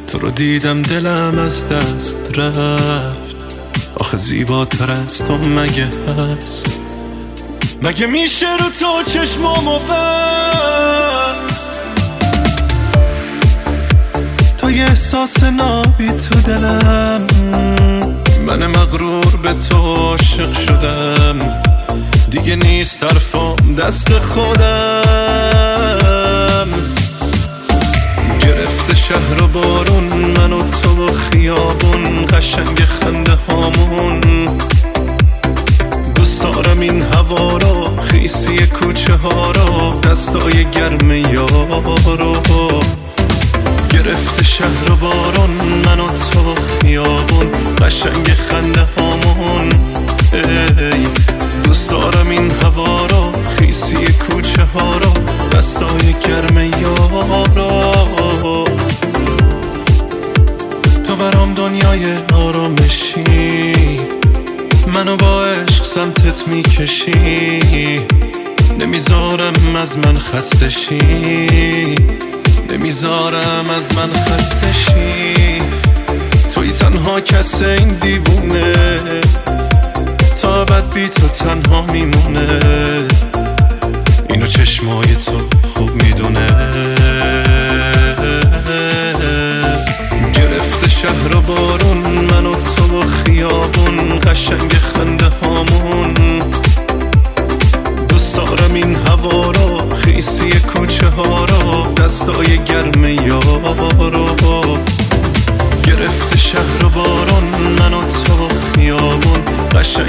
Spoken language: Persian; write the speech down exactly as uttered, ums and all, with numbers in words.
تو رو دیدم دلم از دست رفت. آخه زیباتر از تو مگه هست؟ مگه میشه رو تو چشمامو بست؟ تا یه احساس نابی تو دلم، من مغرور به تو عاشق شدم. دیگه نیست طرفم دست خودم. گرفته شهر و بارون، من و تو و خیابون، قشنگ خنده هامون. دوست دارم این هوا رو، خیسی کوچه ها رو، دستای گرم یارو. گرفته شهر و بارون، من و تو و خیابون، قشنگ خنده هامون. ای دوست دارم این هوا رو، خیسی کوچه ها رو، دستای گرم یارو. تو برام دنیای آرامشی، منو با عشق سمتت میکشی. نمیذارم از من خسته شی، نمیذارم از من خسته شی. توی تنها کس این دیوونه، تا ابد بی تو تنها میمونه. اینو چشمای تو خوب میدونه. گرفته شهر و بارون، من و تو و خیابون، قشنگ خنده هامون. دوست دارم این هوا رو، خیسی کوچه ها رو، دستای گرم یارو. گرفته شهر و بارون، من و تو و خیابون، قشنگ